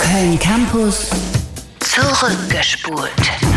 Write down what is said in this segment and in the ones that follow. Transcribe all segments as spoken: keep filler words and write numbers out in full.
Köln Campus zurückgespult.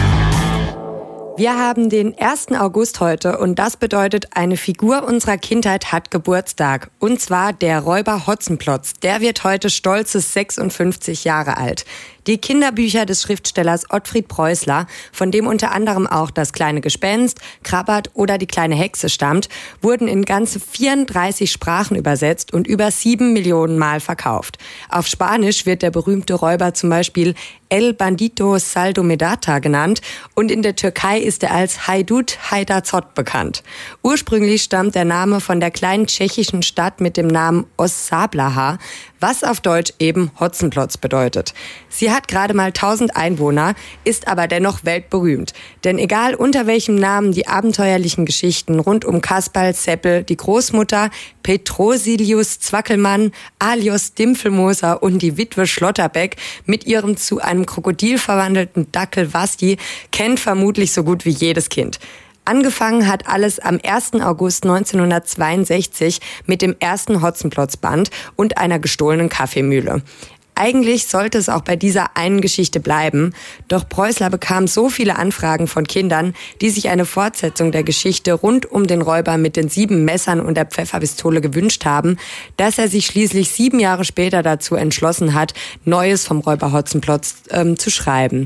Wir haben den ersten August heute und das bedeutet, eine Figur unserer Kindheit hat Geburtstag. Und zwar der Räuber Hotzenplotz. Der wird heute stolze sechsundfünfzig Jahre alt. Die Kinderbücher des Schriftstellers Ottfried Preußler, von dem unter anderem auch Das kleine Gespenst, Krabbert oder Die kleine Hexe stammt, wurden in ganze vierunddreißig Sprachen übersetzt und über sieben Millionen Mal verkauft. Auf Spanisch wird der berühmte Räuber zum Beispiel El Bandito Saldo Medata genannt und in der Türkei ist er als Haydut Haydazot bekannt. Ursprünglich stammt der Name von der kleinen tschechischen Stadt mit dem Namen Ossablaha, was auf Deutsch eben Hotzenplotz bedeutet. Sie hat gerade mal tausend Einwohner, ist aber dennoch weltberühmt. Denn egal unter welchem Namen die abenteuerlichen Geschichten rund um Kasperl, Seppel, die Großmutter, Petrosilius Zwackelmann, Alios Dimpfelmoser und die Witwe Schlotterbeck mit ihrem zu einem Krokodil verwandelten Dackel Wasti kennt vermutlich so gut wie jedes Kind. Angefangen hat alles am ersten August neunzehnhundertzweiundsechzig mit dem ersten Hotzenplotz-Band und einer gestohlenen Kaffeemühle. Eigentlich sollte es auch bei dieser einen Geschichte bleiben, doch Preußler bekam so viele Anfragen von Kindern, die sich eine Fortsetzung der Geschichte rund um den Räuber mit den sieben Messern und der Pfefferpistole gewünscht haben, dass er sich schließlich sieben Jahre später dazu entschlossen hat, Neues vom Räuber Hotzenplotz ähm, zu schreiben.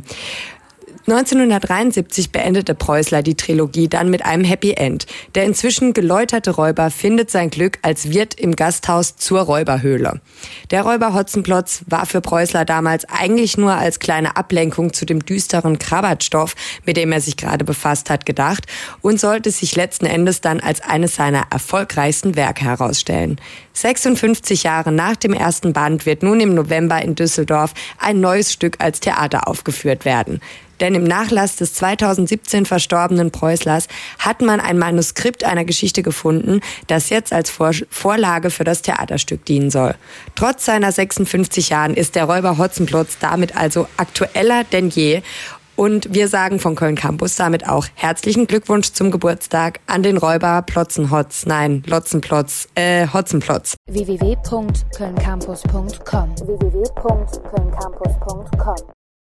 neunzehnhundertdreiundsiebzig beendete Preußler die Trilogie dann mit einem Happy End. Der inzwischen geläuterte Räuber findet sein Glück als Wirt im Gasthaus zur Räuberhöhle. Der Räuber Hotzenplotz war für Preußler damals eigentlich nur als kleine Ablenkung zu dem düsteren Krabbertstoff, mit dem er sich gerade befasst hat, gedacht und sollte sich letzten Endes dann als eines seiner erfolgreichsten Werke herausstellen. sechsundfünfzig Jahre nach dem ersten Band wird nun im November in Düsseldorf ein neues Stück als Theater aufgeführt werden. Denn im Nachlass des zweitausendsiebzehn verstorbenen Preußlers hat man ein Manuskript einer Geschichte gefunden, das jetzt als Vor- Vorlage für das Theaterstück dienen soll. Trotz seiner sechsundfünfzig Jahren ist der Räuber Hotzenplotz damit also aktueller denn je. Und wir sagen von Köln Campus damit auch herzlichen Glückwunsch zum Geburtstag an den Räuber Plotzenhotz, nein, Lotzenplotz, äh, Hotzenplotz. w w w punkt köln campus punkt com w w w punkt köln campus punkt com